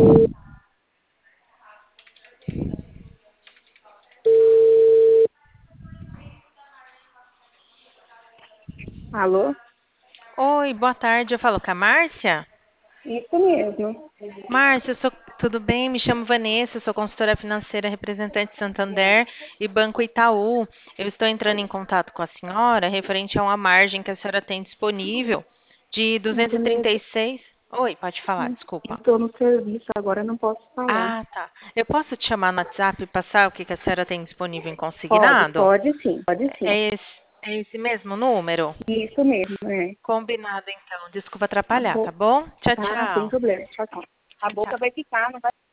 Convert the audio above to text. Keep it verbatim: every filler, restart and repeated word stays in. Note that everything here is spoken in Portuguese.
Alô? Oi, boa tarde. Eu falo com a Márcia. Isso mesmo. Márcia, eu sou- tudo bem? Me chamo Vanessa, sou consultora financeira representante Santander e Banco Itaú. Eu estou entrando em contato com a senhora referente a uma margem que a senhora tem disponível de duzentos e trinta Vanessa, e seis. Oi, pode falar, desculpa. estou no serviço agora, não posso falar. Ah, tá. Eu posso te chamar no WhatsApp e passar o que que a senhora tem disponível em Pode, consignado? pode sim, pode sim. É esse, é esse mesmo número? Isso mesmo, é. Combinado, então. Desculpa A atrapalhar, tá boca, bom? Tchau, tá, sem tchau. problema. Tchau, tchau. A Tchau, boca tchau. vai ficar, não vai